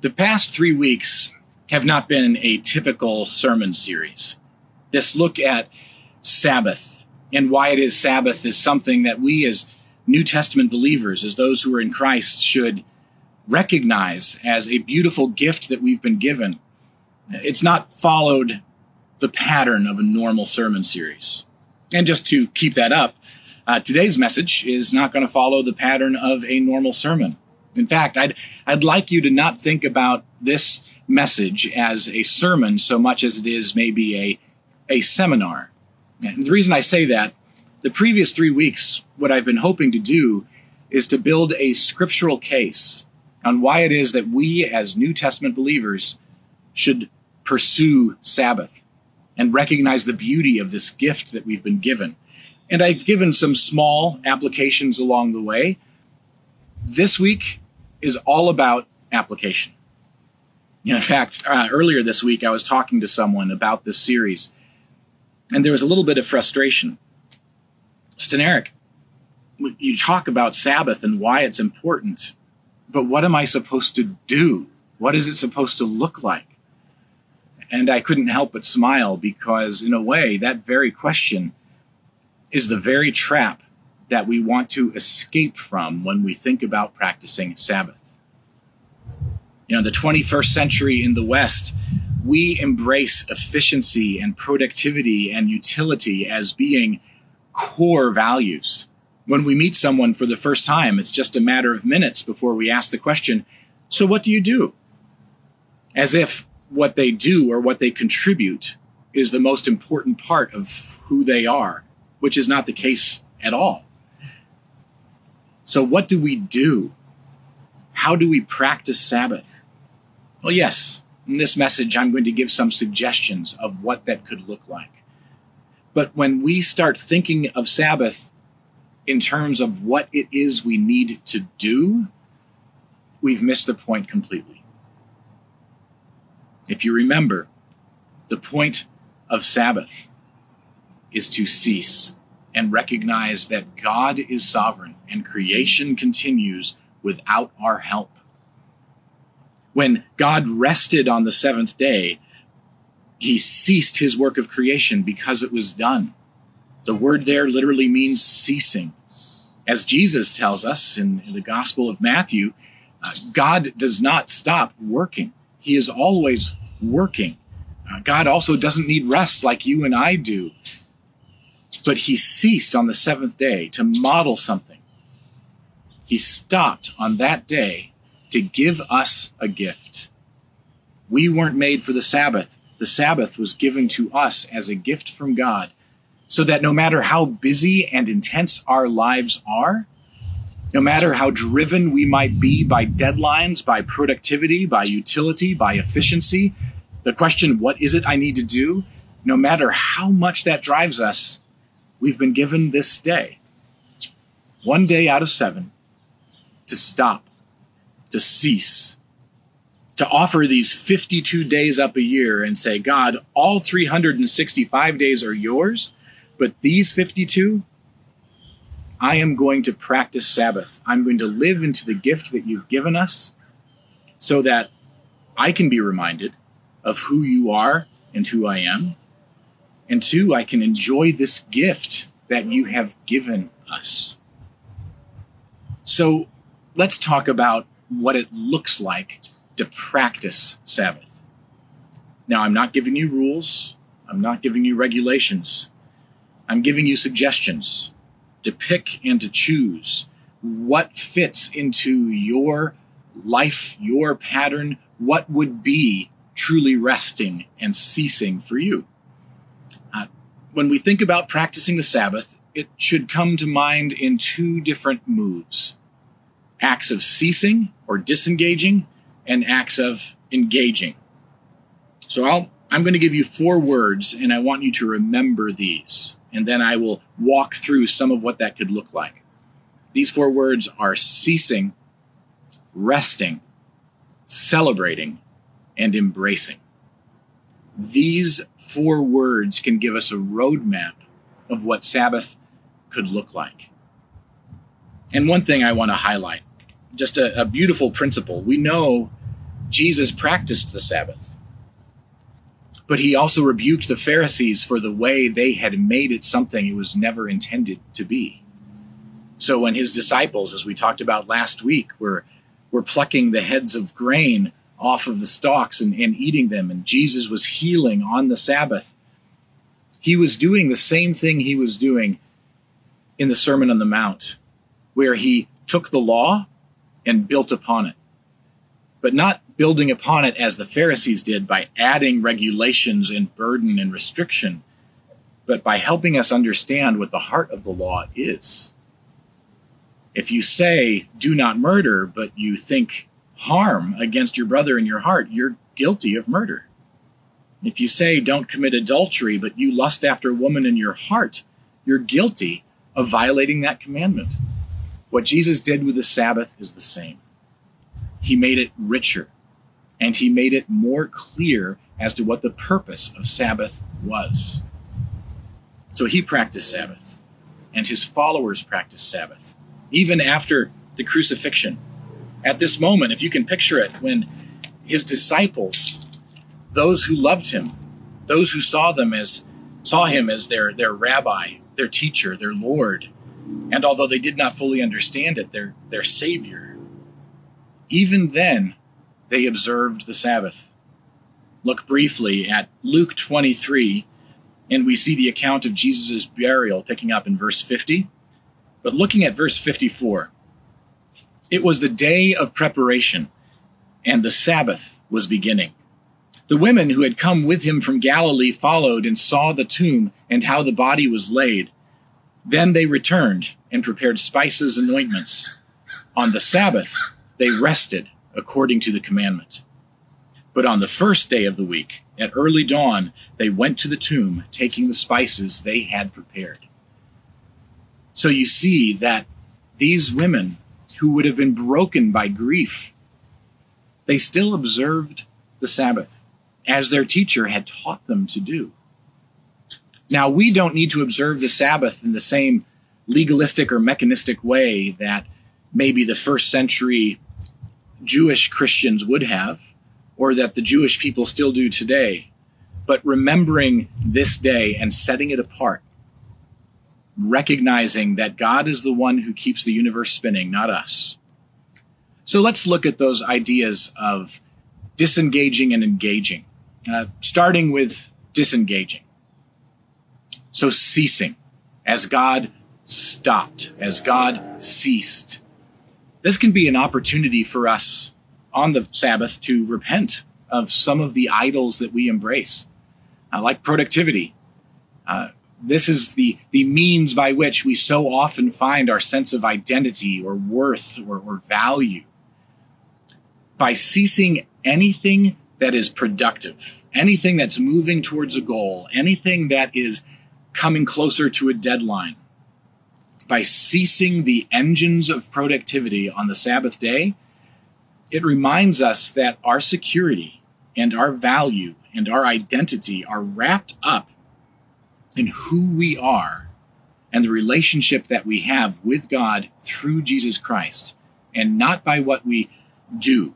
The past 3 weeks have not been a typical sermon series. This look at Sabbath and why it is Sabbath is something that we as New Testament believers, as those who are in Christ, should recognize as a beautiful gift that we've been given. It's not followed the pattern of a normal sermon series. And just to keep that up, today's message is not going to follow the pattern of a normal sermon. In fact, I'd like you to not think about this message as a sermon so much as it is maybe a seminar. And the reason I say that, the previous 3 weeks, what I've been hoping to do is to build a scriptural case on why it is that we as New Testament believers should pursue Sabbath and recognize the beauty of this gift that we've been given. And I've given some small applications along the way. This week is all about application. In fact, earlier this week, I was talking to someone about this series, and there was a little bit of frustration. Steneric, you talk about Sabbath and why it's important, but what am I supposed to do? What is it supposed to look like? And I couldn't help but smile because, in a way, that very question is the very trap that we want to escape from when we think about practicing Sabbath. In the 21st century in the West, we embrace efficiency and productivity and utility as being core values. When we meet someone for the first time, it's just a matter of minutes before we ask the question, so what do you do? As if what they do or what they contribute is the most important part of who they are, which is not the case at all. So what do we do? How do we practice Sabbath? Well, yes, in this message, I'm going to give some suggestions of what that could look like. But when we start thinking of Sabbath in terms of what it is we need to do, we've missed the point completely. If you remember, the point of Sabbath is to cease and recognize that God is sovereign and creation continues without our help. When God rested on the seventh day, he ceased his work of creation because it was done. The word there literally means ceasing. As Jesus tells us in the Gospel of Matthew, God does not stop working. He is always working. God also doesn't need rest like you and I do. But he ceased on the seventh day to model something. He stopped on that day to give us a gift. We weren't made for the Sabbath. The Sabbath was given to us as a gift from God, so that no matter how busy and intense our lives are, no matter how driven we might be by deadlines, by productivity, by utility, by efficiency, the question, what is it I need to do? No matter how much that drives us, we've been given this day, 1 day out of 7, to stop, to cease, to offer these 52 days up a year and say, God, all 365 days are yours, but these 52, I am going to practice Sabbath. I'm going to live into the gift that you've given us so that I can be reminded of who you are and who I am. And 2, I can enjoy this gift that you have given us. So let's talk about what it looks like to practice Sabbath. Now, I'm not giving you rules. I'm not giving you regulations. I'm giving you suggestions to pick and to choose what fits into your life, your pattern, what would be truly resting and ceasing for you. When we think about practicing the Sabbath, it should come to mind in 2 different moves. Acts of ceasing or disengaging and acts of engaging. So I'm going to give you 4 words, and I want you to remember these, and then I will walk through some of what that could look like. These 4 words are ceasing, resting, celebrating, and embracing. These 4 words can give us a roadmap of what Sabbath could look like. And one thing I want to highlight, just a beautiful principle. We know Jesus practiced the Sabbath, but he also rebuked the Pharisees for the way they had made it something it was never intended to be. So when his disciples, as we talked about last week, were plucking the heads of grain off of the stalks and eating them, and Jesus was healing on the Sabbath, he was doing the same thing he was doing in the Sermon on the Mount, where he took the law and built upon it. But not building upon it as the Pharisees did by adding regulations and burden and restriction, but by helping us understand what the heart of the law is. If you say, do not murder, but you think harm against your brother in your heart, you're guilty of murder. If you say, don't commit adultery, but you lust after a woman in your heart, you're guilty of violating that commandment. What Jesus did with the Sabbath is the same. He made it richer, and he made it more clear as to what the purpose of Sabbath was. So he practiced Sabbath, and his followers practiced Sabbath, even after the crucifixion. At this moment, if you can picture it, when his disciples, those who loved him, those who saw him as their rabbi, their teacher, their Lord, and although they did not fully understand it, their Savior, even then, they observed the Sabbath. Look briefly at Luke 23, and we see the account of Jesus' burial picking up in verse 50. But looking at verse 54, it was the day of preparation, and the Sabbath was beginning. The women who had come with him from Galilee followed and saw the tomb and how the body was laid. Then they returned and prepared spices and ointments. On the Sabbath, they rested according to the commandment. But on the first day of the week, at early dawn, they went to the tomb, taking the spices they had prepared. So you see that these women who would have been broken by grief, they still observed the Sabbath as their teacher had taught them to do. Now, we don't need to observe the Sabbath in the same legalistic or mechanistic way that maybe the first century Jewish Christians would have, or that the Jewish people still do today, but remembering this day and setting it apart, recognizing that God is the one who keeps the universe spinning, not us. So let's look at those ideas of disengaging and engaging, starting with disengaging. So ceasing, as God stopped, as God ceased. This can be an opportunity for us on the Sabbath to repent of some of the idols that we embrace, like productivity. This is the means by which we so often find our sense of identity or worth or value. By ceasing anything that is productive, anything that's moving towards a goal, anything that is coming closer to a deadline, by ceasing the engines of productivity on the Sabbath day, it reminds us that our security and our value and our identity are wrapped up in who we are and the relationship that we have with God through Jesus Christ, and not by what we do.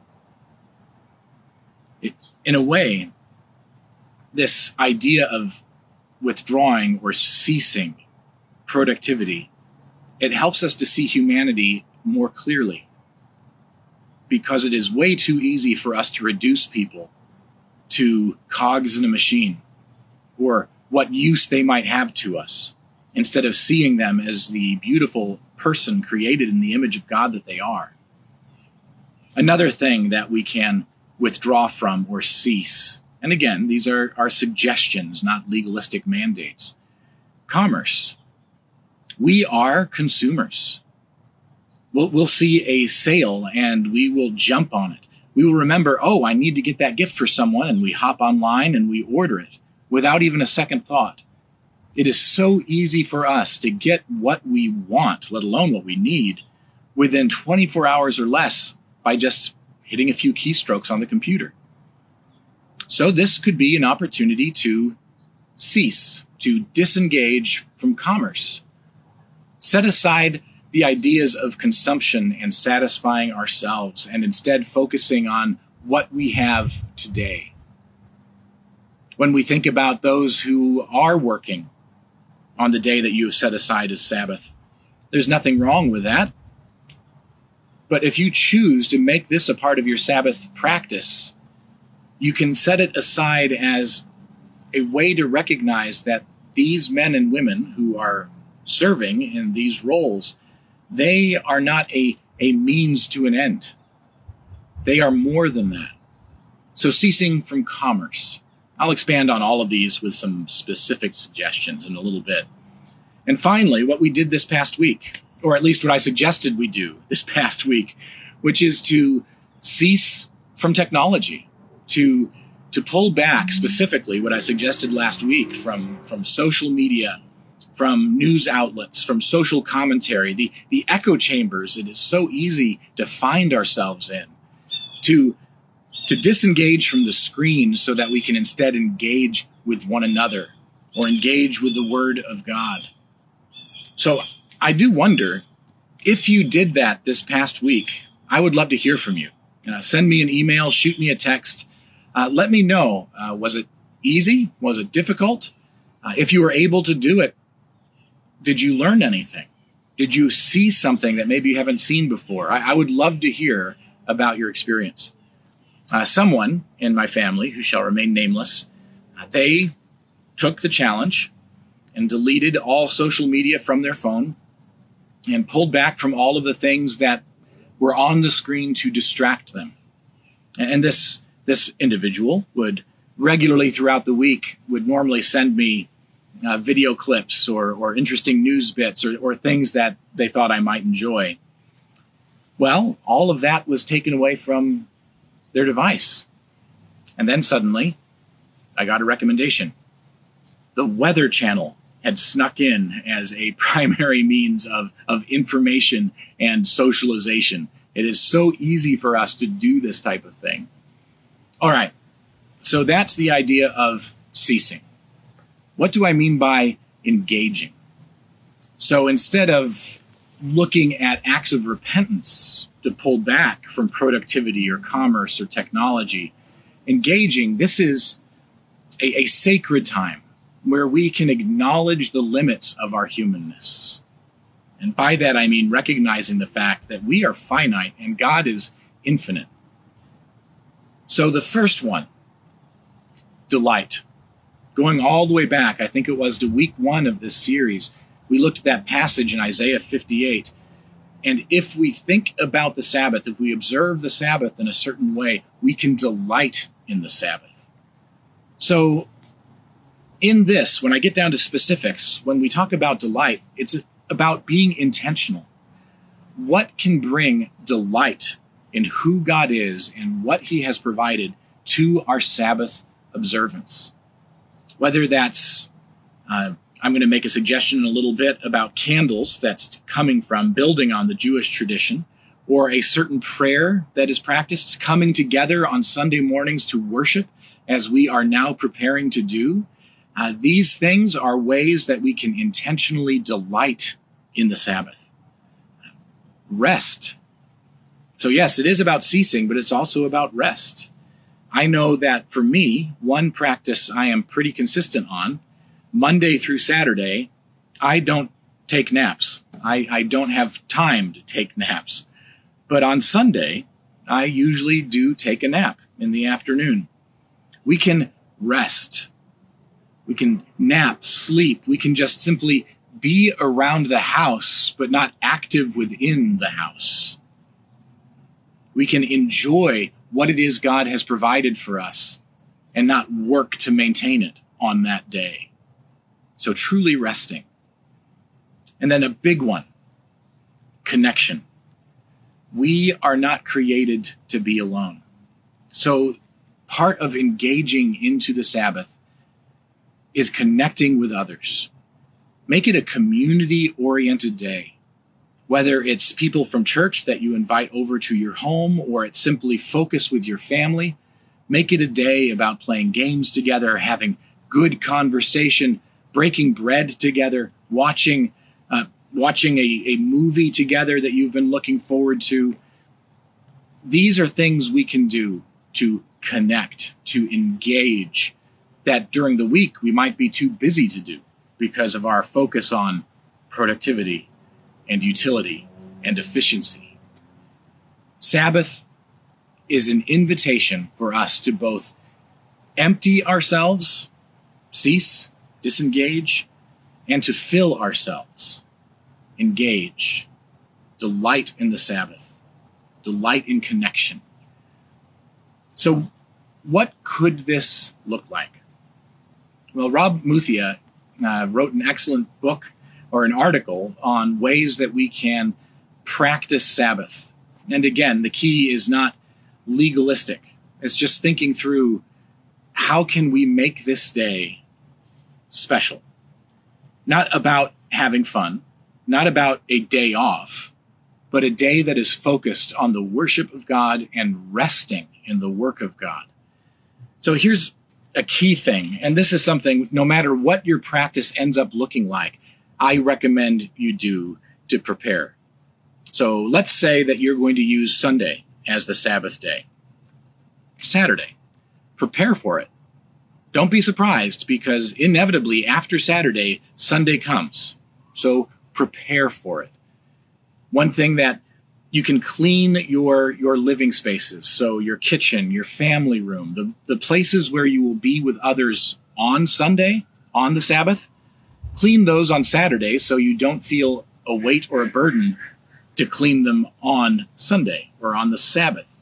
In a way, this idea of withdrawing or ceasing productivity, it helps us to see humanity more clearly, because it is way too easy for us to reduce people to cogs in a machine or what use they might have to us, instead of seeing them as the beautiful person created in the image of God that they are. Another thing that we can withdraw from or cease, and again, these are our suggestions, not legalistic mandates. Commerce. We are consumers. We'll see a sale and we will jump on it. We will remember, oh, I need to get that gift for someone, and we hop online and we order it without even a second thought. It is so easy for us to get what we want, let alone what we need, within 24 hours or less by just hitting a few keystrokes on the computer. So this could be an opportunity to cease, to disengage from commerce. Set aside the ideas of consumption and satisfying ourselves, and instead focusing on what we have today. When we think about those who are working on the day that you have set aside as Sabbath, there's nothing wrong with that. But if you choose to make this a part of your Sabbath practice, you can set it aside as a way to recognize that these men and women who are serving in these roles, they are not a means to an end. They are more than that. So ceasing from commerce. I'll expand on all of these with some specific suggestions in a little bit. And finally, what we did this past week, or at least what I suggested we do this past week, which is to cease from technology, to pull back specifically what I suggested last week from social media, from news outlets, from social commentary, the echo chambers it is so easy to find ourselves in, to disengage from the screen so that we can instead engage with one another or engage with the Word of God. So I do wonder, if you did that this past week, I would love to hear from you. Send me an email, shoot me a text. Let me know, was it easy? Was it difficult? If you were able to do it, did you learn anything? Did you see something that maybe you haven't seen before? I would love to hear about your experience. Someone in my family, who shall remain nameless, they took the challenge and deleted all social media from their phone and pulled back from all of the things that were on the screen to distract them. And this individual would regularly throughout the week would normally send me video clips or interesting news bits or things that they thought I might enjoy. Well, all of that was taken away from their device. And then suddenly, I got a recommendation. The Weather Channel had snuck in as a primary means of information and socialization. It is so easy for us to do this type of thing. All right, so that's the idea of ceasing. What do I mean by engaging? So instead of looking at acts of repentance to pull back from productivity or commerce or technology, engaging, this is a sacred time where we can acknowledge the limits of our humanness. And by that, I mean recognizing the fact that we are finite and God is infinite. So the first one, delight. Going all the way back, I think it was to week 1 of this series, we looked at that passage in Isaiah 58. And if we think about the Sabbath, if we observe the Sabbath in a certain way, we can delight in the Sabbath. So in this, when I get down to specifics, when we talk about delight, it's about being intentional. What can bring delight in who God is and what he has provided to our Sabbath observance? Whether that's, I'm going to make a suggestion in a little bit about candles that's coming from building on the Jewish tradition, or a certain prayer that is practiced, coming together on Sunday mornings to worship as we are now preparing to do. These things are ways that we can intentionally delight in the Sabbath. Rest. So yes, it is about ceasing, but it's also about rest. I know that for me, one practice I am pretty consistent on, Monday through Saturday, I don't take naps. I don't have time to take naps. But on Sunday, I usually do take a nap in the afternoon. We can rest. We can nap, sleep. We can just simply be around the house, but not active within the house. We can enjoy what it is God has provided for us and not work to maintain it on that day. So truly resting. And then a big one, connection. We are not created to be alone. So part of engaging into the Sabbath is connecting with others. Make it a community-oriented day. Whether it's people from church that you invite over to your home, or it's simply focus with your family, make it a day about playing games together, having good conversation, breaking bread together, watching a movie together that you've been looking forward to. These are things we can do to connect, to engage, that during the week we might be too busy to do because of our focus on productivity and utility and efficiency. Sabbath is an invitation for us to both empty ourselves, cease, disengage, and to fill ourselves, engage, delight in the Sabbath, delight in connection. So what could this look like? Well, Rob Muthia wrote an excellent book or an article on ways that we can practice Sabbath. And again, the key is not legalistic. It's just thinking through, how can we make this day special? Not about having fun, not about a day off, but a day that is focused on the worship of God and resting in the work of God. So here's a key thing, and this is something, no matter what your practice ends up looking like, I recommend you do to prepare. So let's say that you're going to use Sunday as the Sabbath day. Saturday, prepare for it. Don't be surprised, because inevitably after Saturday, Sunday comes. So prepare for it. One thing that you can clean your living spaces, so your kitchen, your family room, the places where you will be with others on Sunday, on the Sabbath, clean those on Saturday so you don't feel a weight or a burden to clean them on Sunday or on the Sabbath.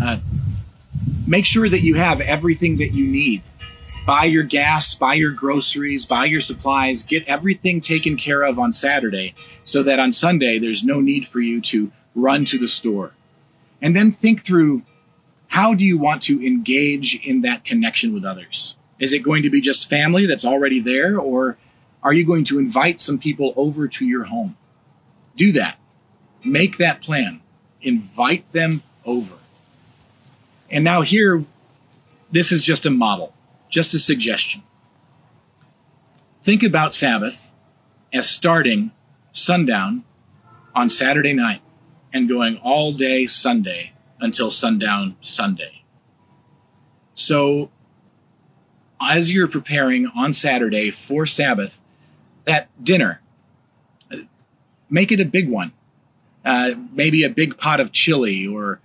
Make sure that you have everything that you need. Buy your gas, buy your groceries, buy your supplies, get everything taken care of on Saturday so that on Sunday there's no need for you to run to the store. And then think through, how do you want to engage in that connection with others? Is it going to be just family that's already there, or are you going to invite some people over to your home? Do that. Make that plan. Invite them over. And now here, this is just a model, just a suggestion. Think about Sabbath as starting sundown on Saturday night and going all day Sunday until sundown Sunday. So as you're preparing on Saturday for Sabbath, that dinner, make it a big one. Maybe a big pot of chili or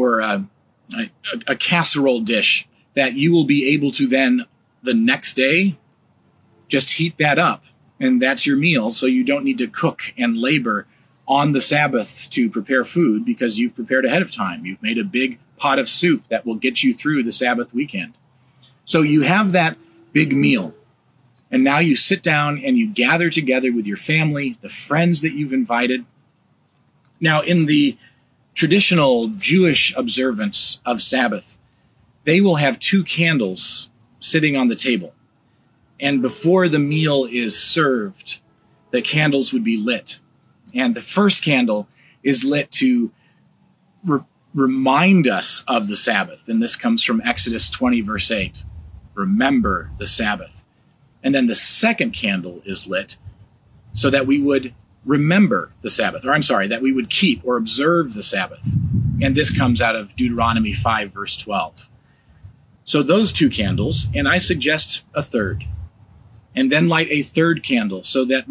a casserole dish that you will be able to then the next day just heat that up. And that's your meal, so you don't need to cook and labor on the Sabbath to prepare food because you've prepared ahead of time. You've made a big pot of soup that will get you through the Sabbath weekend. So you have that big meal. And now you sit down and you gather together with your family, the friends that you've invited. Now, in the traditional Jewish observance of Sabbath, they will have 2 candles sitting on the table. And before the meal is served, the candles would be lit. And the first candle is lit to remind us of the Sabbath. And this comes from Exodus 20, verse 8. Remember the Sabbath. And then the second candle is lit so that we would remember the Sabbath, that we would keep or observe the Sabbath. And this comes out of Deuteronomy 5, verse 12. So those 2 candles, and I suggest a third. And then light a third candle so that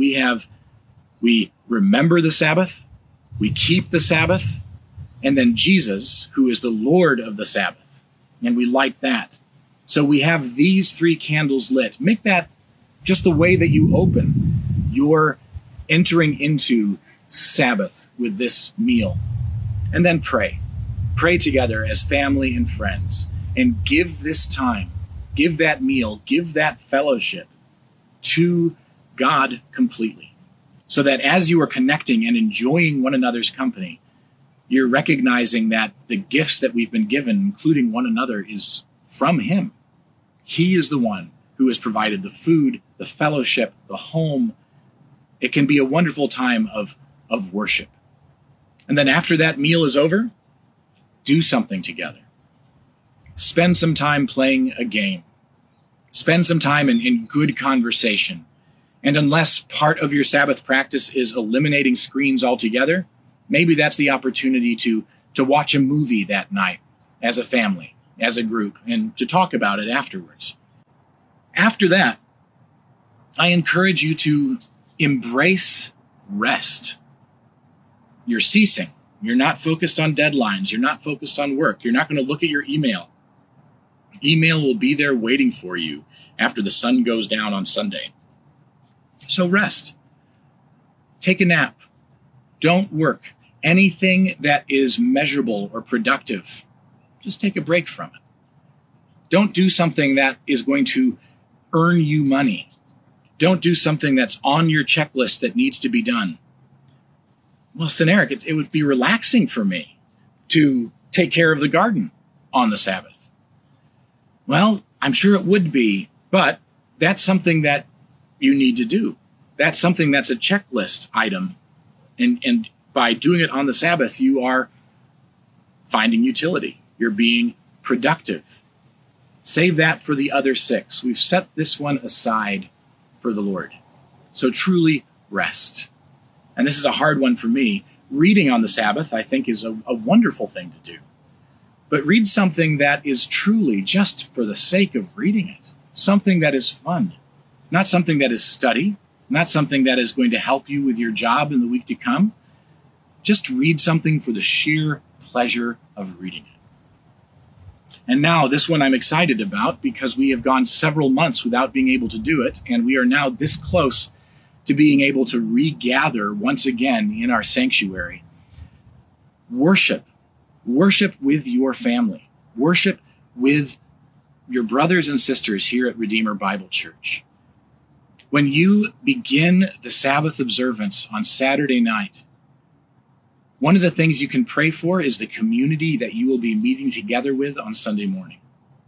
we remember the Sabbath, we keep the Sabbath, and then Jesus, who is the Lord of the Sabbath, and we light that. So we have these 3 candles lit. Make that just the way that you open your entering into Sabbath with this meal. And then pray. Pray together as family and friends, and give this time, give that meal, give that fellowship to God completely. So that as you are connecting and enjoying one another's company, you're recognizing that the gifts that we've been given, including one another, is from Him. He is the one who has provided the food, the fellowship, the home. It can be a wonderful time of worship. And then after that meal is over, do something together. Spend some time playing a game. Spend some time in good conversation. And unless part of your Sabbath practice is eliminating screens altogether, maybe that's the opportunity to watch a movie that night as a family as a group and to talk about it afterwards. After that, I encourage you to embrace rest. You're ceasing. You're not focused on deadlines. You're not focused on work. You're not going to look at your email. Email will be there waiting for you after the sun goes down on Sunday. So rest. Take a nap. Don't work. Anything that is measurable or productive, just take a break from it. Don't do something that is going to earn you money. Don't do something that's on your checklist that needs to be done. Well, Eric, it would be relaxing for me to take care of the garden on the Sabbath. Well, I'm sure it would be, but that's something that you need to do. That's something that's a checklist item. And by doing it on the Sabbath, you are finding utility. You're being productive. Save that for the other 6. We've set this one aside for the Lord. So truly rest. And this is a hard one for me. Reading on the Sabbath, I think, is a wonderful thing to do. But read something that is truly just for the sake of reading it. Something that is fun. Not something that is study. Not something that is going to help you with your job in the week to come. Just read something for the sheer pleasure of reading it. And now this one I'm excited about because we have gone several months without being able to do it, and we are now this close to being able to regather once again in our sanctuary. Worship. Worship with your family. Worship with your brothers and sisters here at Redeemer Bible Church. When you begin the Sabbath observance on Saturday night, one of the things you can pray for is the community that you will be meeting together with on Sunday morning.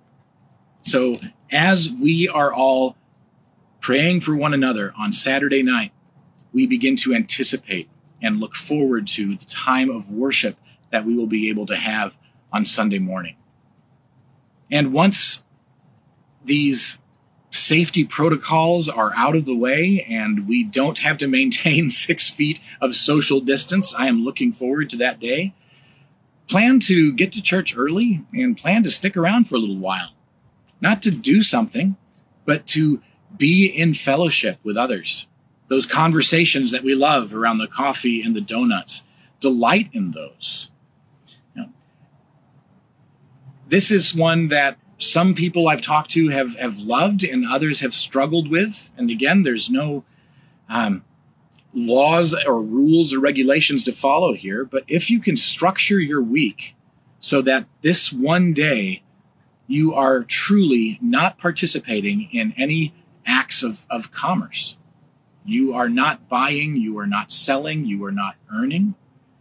So as we are all praying for one another on Saturday night, we begin to anticipate and look forward to the time of worship that we will be able to have on Sunday morning. And once these safety protocols are out of the way and we don't have to maintain 6 feet of social distance, I am looking forward to that day. Plan to get to church early and plan to stick around for a little while. Not to do something, but to be in fellowship with others. Those conversations that we love around the coffee and the donuts, delight in those. This is one that some people I've talked to have loved and others have struggled with. And again, there's no laws or rules or regulations to follow here. But if you can structure your week so that this one day you are truly not participating in any acts of commerce. You are not buying, you are not selling, you are not earning.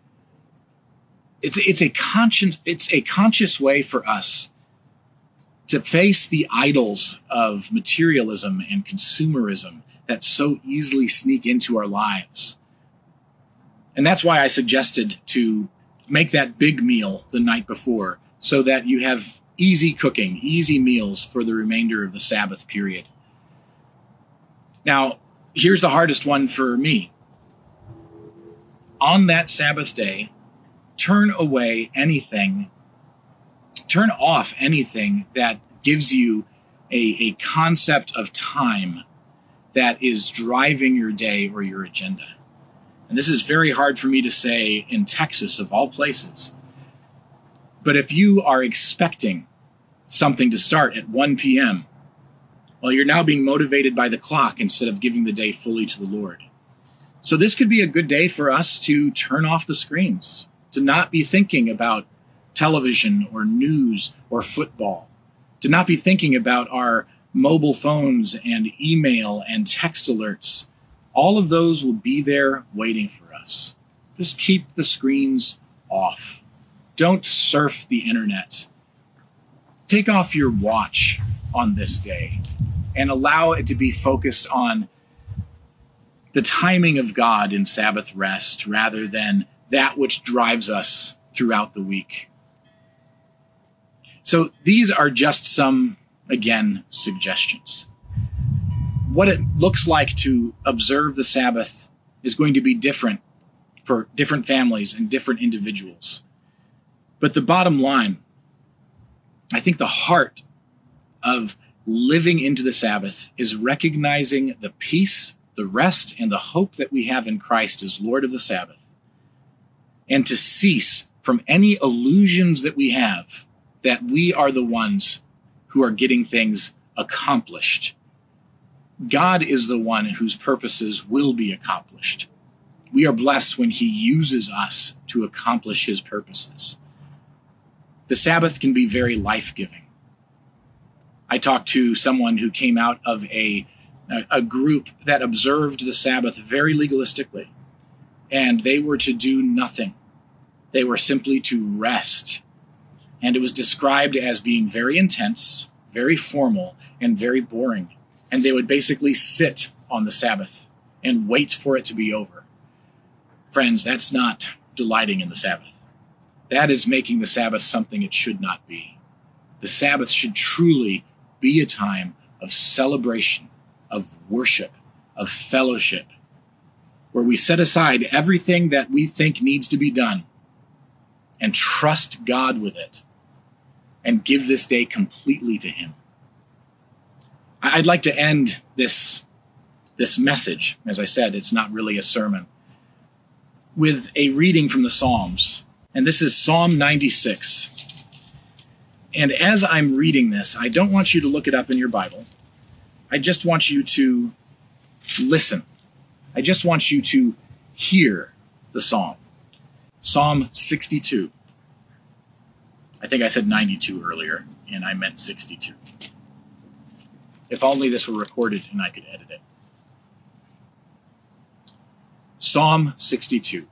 It's a conscious way for us to face the idols of materialism and consumerism that so easily sneak into our lives. And that's why I suggested to make that big meal the night before so that you have easy cooking, easy meals for the remainder of the Sabbath period. Now, here's the hardest one for me. On that Sabbath day, turn off anything that gives you a concept of time that is driving your day or your agenda. And this is very hard for me to say in Texas, of all places. But if you are expecting something to start at 1 p.m., well, you're now being motivated by the clock instead of giving the day fully to the Lord. So this could be a good day for us to turn off the screens, to not be thinking about television or news or football, to not be thinking about our mobile phones and email and text alerts. All of those will be there waiting for us. Just keep the screens off. Don't surf the internet. Take off your watch on this day and allow it to be focused on the timing of God in Sabbath rest rather than that which drives us throughout the week. So these are just some, again, suggestions. What it looks like to observe the Sabbath is going to be different for different families and different individuals. But the bottom line I think the heart of living into the Sabbath is recognizing the peace, the rest, and the hope that we have in Christ as Lord of the Sabbath, and to cease from any illusions that we have that we are the ones who are getting things accomplished. God is the one whose purposes will be accomplished. We are blessed when he uses us to accomplish his purposes. The Sabbath can be very life-giving. I talked to someone who came out of a group that observed the Sabbath very legalistically, and they were to do nothing. They were simply to rest. And it was described as being very intense, very formal, and very boring. And they would basically sit on the Sabbath and wait for it to be over. Friends, that's not delighting in the Sabbath. That is making the Sabbath something it should not be. The Sabbath should truly be a time of celebration, of worship, of fellowship, where we set aside everything that we think needs to be done and trust God with it and give this day completely to him. I'd like to end this message. As I said, it's not really a sermon, with a reading from the Psalms. And this is Psalm 96. And as I'm reading this, I don't want you to look it up in your Bible. I just want you to listen. I just want you to hear the psalm. Psalm 62. I think I said 92 earlier, and I meant 62. If only this were recorded and I could edit it. Psalm 62.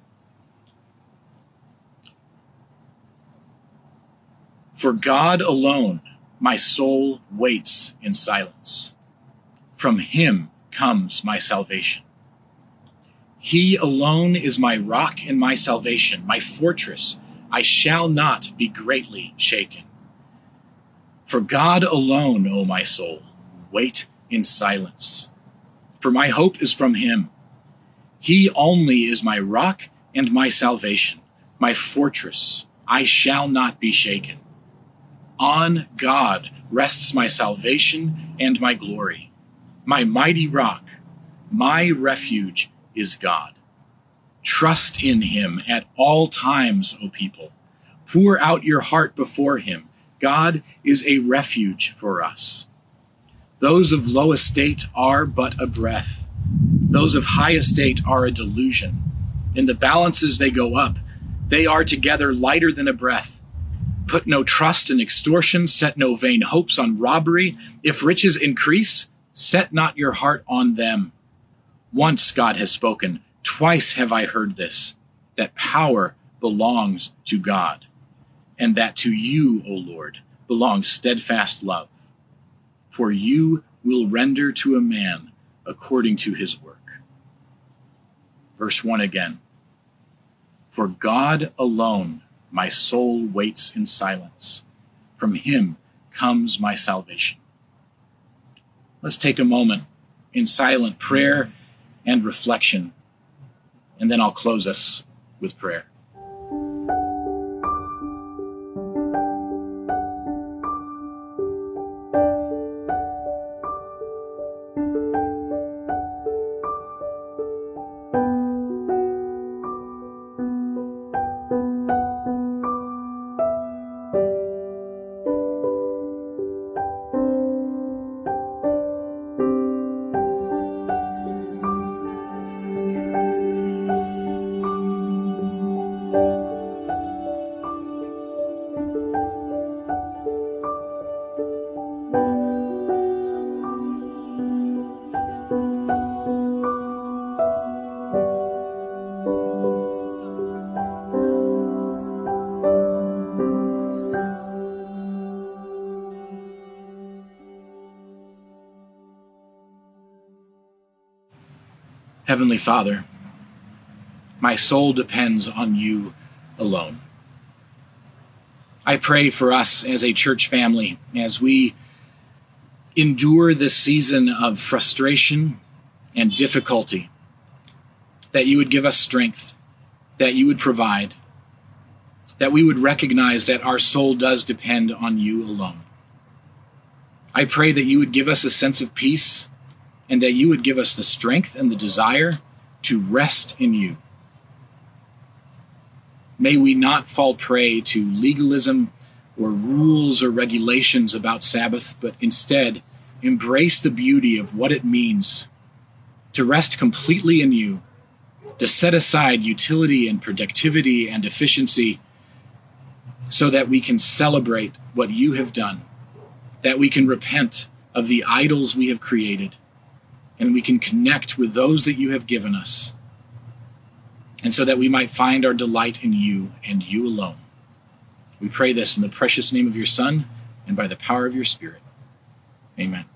For God alone my soul waits in silence. From him comes my salvation. He alone is my rock and my salvation, my fortress. I shall not be greatly shaken. For God alone, O my soul, wait in silence. For my hope is from him. He only is my rock and my salvation, my fortress. I shall not be shaken. On God rests my salvation and my glory. My mighty rock, my refuge is God. Trust in him at all times, O people. Pour out your heart before him. God is a refuge for us. Those of low estate are but a breath. Those of high estate are a delusion. In the balances they go up. They are together lighter than a breath. Put no trust in extortion. Set no vain hopes on robbery. If riches increase, set not your heart on them. Once God has spoken, twice have I heard this, that power belongs to God, and that to you, O Lord, belongs steadfast love. For you will render to a man according to his work. Verse 1 again. For God alone my soul waits in silence. From him comes my salvation. Let's take a moment in silent prayer and reflection, and then I'll close us with prayer. Heavenly Father, my soul depends on you alone. I pray for us as a church family as we endure this season of frustration and difficulty, that you would give us strength, that you would provide, that we would recognize that our soul does depend on you alone. I pray that you would give us a sense of peace and that you would give us the strength and the desire to rest in you. May we not fall prey to legalism or rules or regulations about Sabbath, but instead embrace the beauty of what it means to rest completely in you, to set aside utility and productivity and efficiency so that we can celebrate what you have done, that we can repent of the idols we have created, and we can connect with those that you have given us, and so that we might find our delight in you and you alone. We pray this in the precious name of your Son and by the power of your Spirit. Amen.